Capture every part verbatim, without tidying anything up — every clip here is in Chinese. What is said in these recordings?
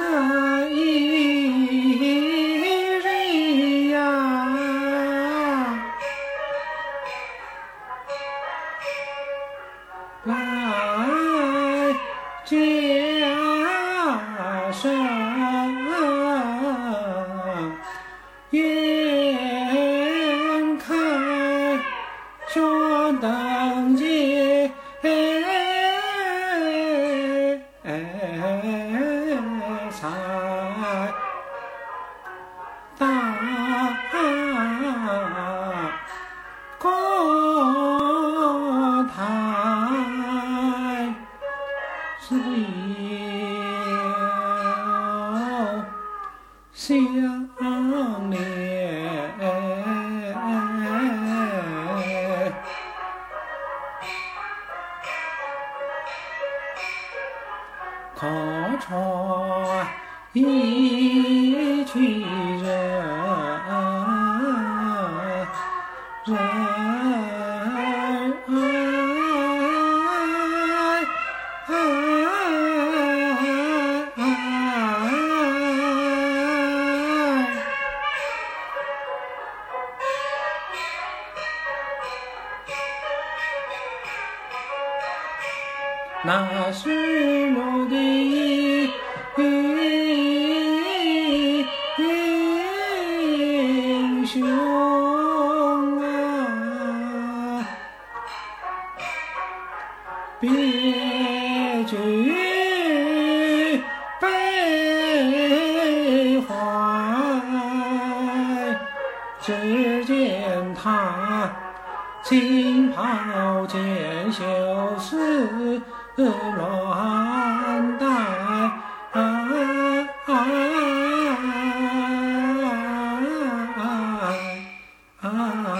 人呀，来家生眼看学登阶，才大高台，是不要相恋，可传一曲人人爱，那是我的英雄啊，别具悲怀，只见他青袍见袖丝乱带，啊啊啊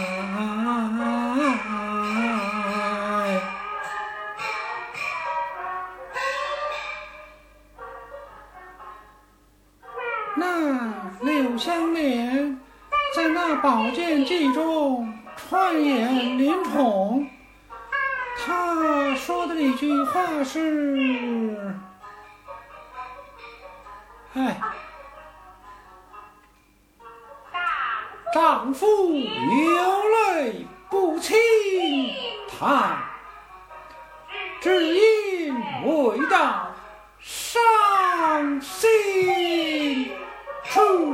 那柳湘莲在那宝剑记中穿眼灵宠，他说的那句话是：哎，丈夫有泪不轻弹，只因未到伤心处。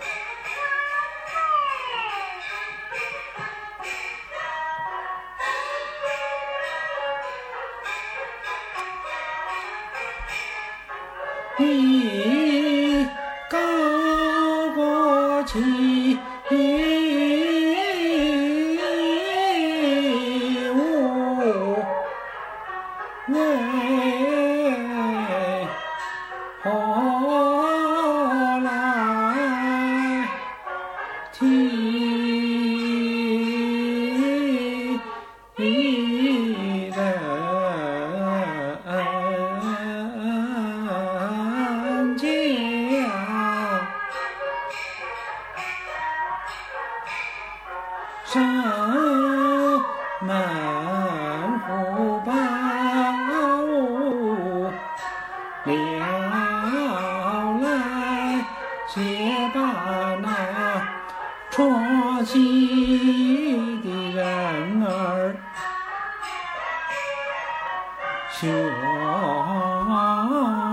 你高过起我为何来替人守门虎豹了来，且把那戳心的人儿休